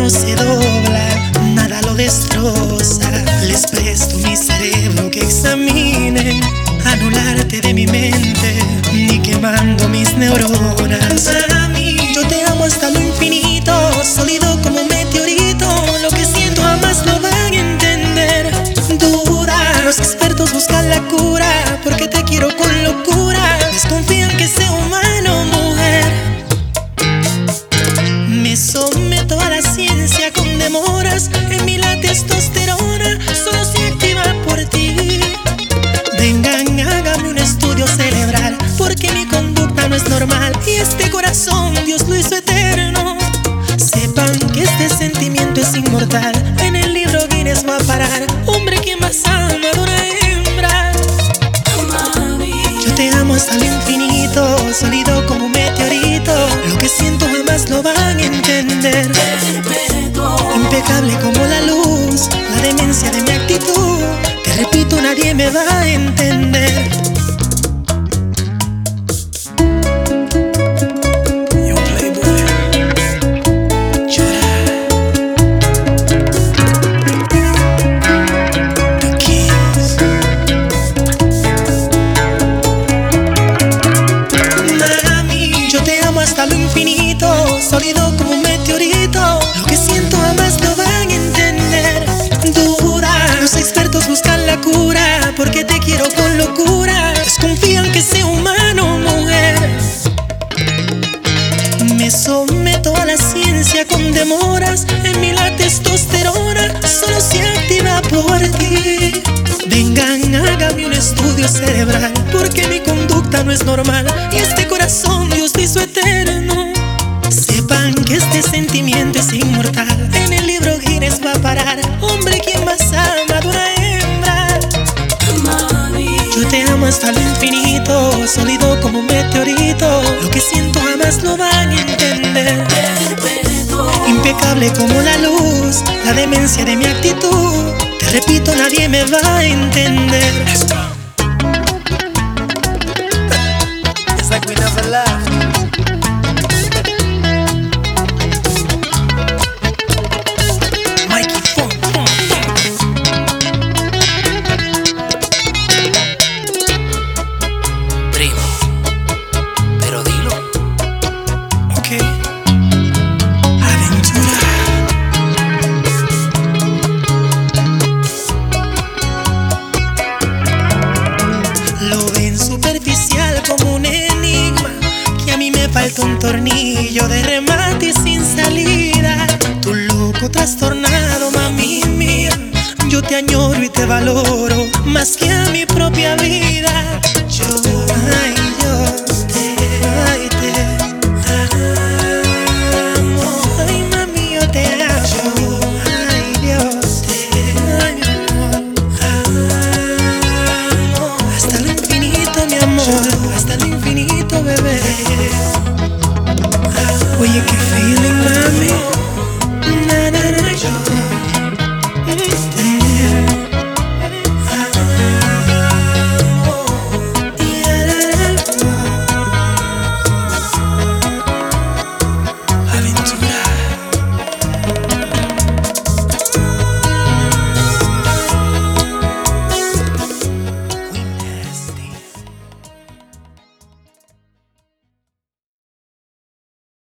no se dobla, nada lo destroza. Les presto mi cerebro que examinen, anularte de mi mente, ni quemando mis neuronas. Mami, yo te amo hasta lo infinito, sólido como un meteorito. Lo que siento jamás lo van a entender. Dura, los expertos buscan la cura, porque te quiero con locura. Desconfían que sea humano, mujer. Me someto a la ciencia con demoras. En mí la testosterona solo se activa por ti. Vengan, hágame un estudio cerebral, porque mi conducta no es normal. Y este corazón Dios lo hizo eterno. Sepan que este sentimiento es inmortal. En el libro Guinness va a parar. Hombre que más ama de una hembra. Yo te amo hasta lo infinito, sólido como un meteorito. Lo que siento jamás lo van a entender. Impecable como la luz, la demencia de mi actitud. Te repito, nadie me va a entender. Yo Playboy, llora. The Kings. Mami, yo te amo hasta lo infinito, sólido como un meteorito. Lo que siento jamás lo van a entender. Dura, los expertos buscan la cura, porque te quiero con locura. Desconfían que sea humano, mujer. Me someto a la ciencia con demoras. En mí la testosterona solo se activa por ti. Vengan, hágame un estudio cerebral, porque mi conducta no es normal. Y este corazón Dios lo hizo eterno. Sepan que este sentimiento es inmortal. En el libro Guinness va a parar. Hombre, quien más ama de una hembra. Yo te amo hasta lo infinito, sólido como un meteorito. Lo que siento jamás lo van a entender. Impecable como la luz, la demencia de mi actitud. Te repito, nadie me va a entender. It's like we never left. Pero dilo. Ok. Aventura. Lo ven superficial como un enigma, que a mí me falta un tornillo de remate y sin salida. Tu loco trastornado, mami mía. Yo te añoro y te valoro más que a mi propia vida.